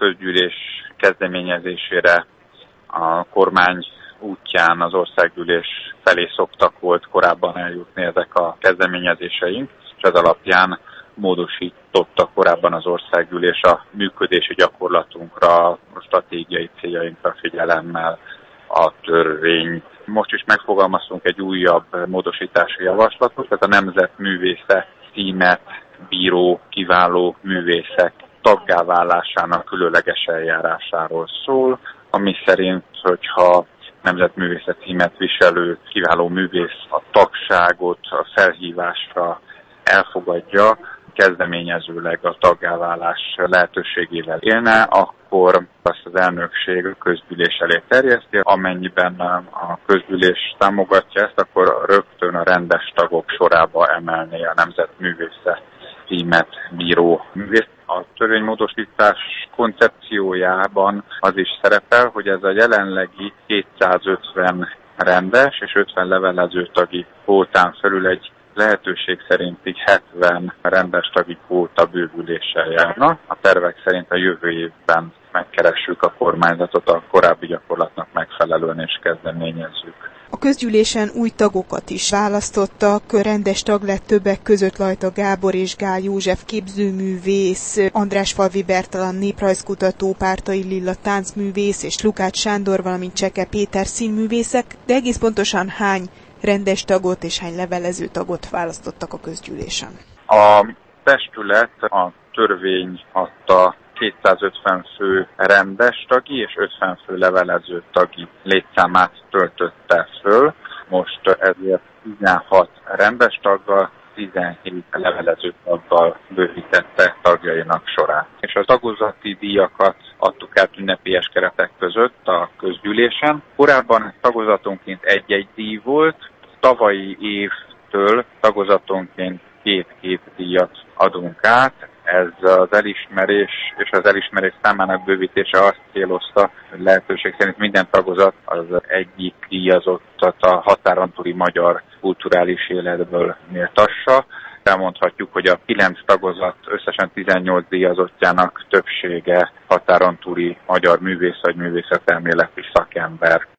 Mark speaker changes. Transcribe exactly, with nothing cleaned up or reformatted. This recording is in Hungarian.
Speaker 1: közgyűlés kezdeményezésére a kormány útján az országgyűlés felé szoktak volt korábban eljutni ezek a kezdeményezéseink, és ez alapján módosította korábban az országgyűlés a működési gyakorlatunkra, a stratégiai céljainkra figyelemmel a törvény. Most is megfogalmaztunk egy újabb módosítási javaslatot, tehát a nemzetművészek címet bíró kiváló művészek taggá válásának különleges eljárásáról szól, ami szerint, hogyha nemzetművészet címet viselő kiváló művész a tagságot a felhívásra elfogadja, kezdeményezőleg a taggá válás lehetőségével élne, akkor azt az elnökség a közgyűlés elé terjeszti. Amennyiben a közgyűlés támogatja ezt, akkor rögtön a rendes tagok sorába emelné a nemzetművészet címet bíró művész. A törvénymódosítás koncepciójában az is szerepel, hogy ez a jelenlegi kétszázötven rendes és ötven levelező tagi kvótán felül egy lehetőség szerintig hetven rendes tagi kvóta bővüléssel járna. A tervek szerint a jövő évben megkeressük a kormányzatot a korábbi gyakorlatnak megfelelően és kezdeményezzük.
Speaker 2: A közgyűlésen új tagokat is választottak, rendes tag lett többek között Lajta Gábor és Gál József képzőművész, Andrásfalvi Bertalan néprajzkutató, Pártai Lilla táncművész és Lukács Sándor, valamint Cseke Péter színművészek, de egész pontosan hány rendes tagot és hány levelező tagot választottak a közgyűlésen?
Speaker 1: A testület a törvény adta kétszázötven fő rendes tagi és ötven fő levelező tagi létszámát töltötte föl. Most ezért tizenhat rendes taggal, tizenhét levelező taggal bővítette tagjainak sorát. És a tagozati díjakat adtuk át ünnepélyes keretek között a közgyűlésen. Korábban tagozatonként egy-egy díj volt, tavalyi évtől tagozatonként két-két díjat adunk át. Ez az elismerés és az elismerés számának bővítése azt célozta, hogy lehetőség szerint minden tagozat az egyik díjazottat a határon túli magyar kulturális életből méltassa. Elmondhatjuk, hogy a kilenc tagozat összesen tizennyolc díjazottjának többsége határon túli magyar művész vagy művészetelméleti szakember.